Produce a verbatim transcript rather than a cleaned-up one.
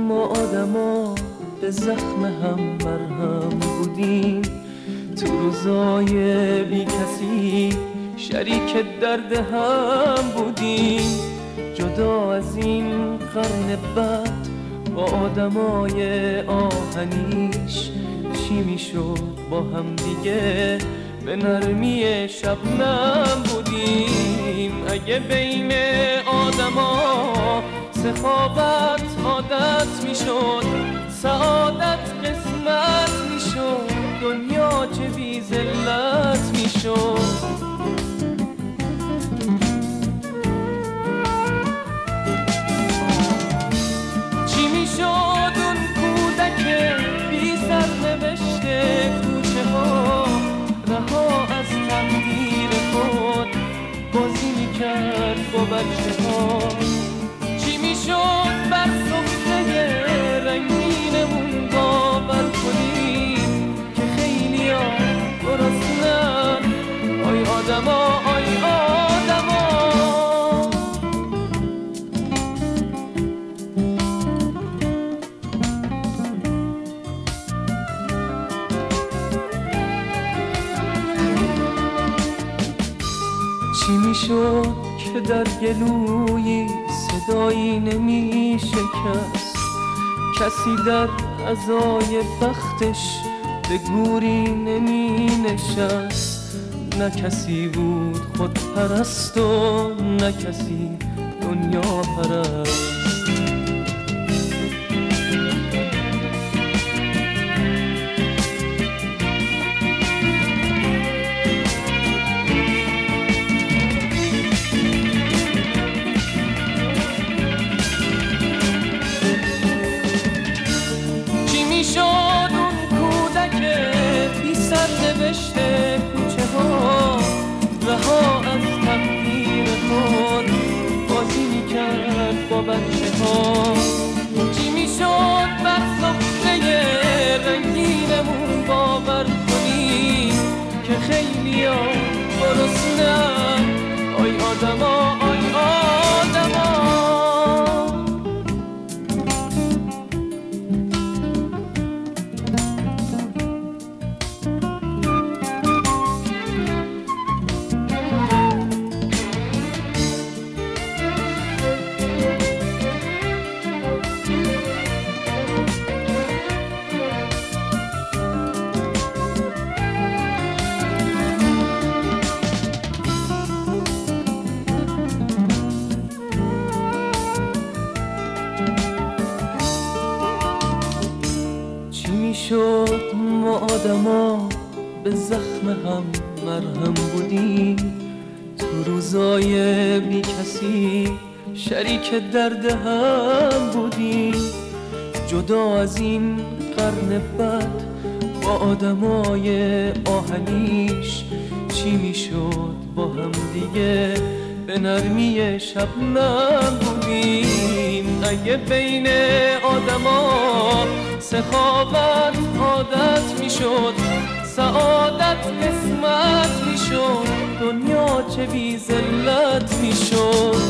ما آدما به زخم هم مرهم بودیم، تو روزای بی کسی شریک درد هم بودیم. جدا از این قرن بعد با آدمای آهنیش چی میشد با هم دیگه؟ به نرمی شبنم بودیم. اگه بین آدما سخاوت عادت میشد، سعادت قسمت میشد، دنیا چه بی ذلت میشد. چی میشد اون کودک بی سرنوشته کوچه ها، رها از تقدیر خود بازی میکرد با بچه ها. چی میشد بر سفره رنگینمون باور کنیم که خیلی ها گرسنن؟ آی آدما، آی آدما. چی میشد که در گلوی صدایی نمی شکست، کسی در عزای بختش به گوری نمی نشست؟ نه کسی بود خود پرست و نه کسی دنیا پرست. نوشته کوچه ها، رها از تقدیر خود بازی میکرد با بچه ها. چی میشد بر سفره رنگینمون باور کنی که خیلی ها گرسنن؟ آی آدما، آی آدما. شد ما آدما به زخم هم مرهم بودیم، تو روزای بی کسی شریک درد هم بودیم. جدا از این قرن بعد با آدمای آهنیش چی میشد با هم دیگه؟ به نرمی شبنم بودیم. اگه بین آدما سخاوت عادت میشد، سعادت قسمت میشد، دنیا چه بی ذلت میشد.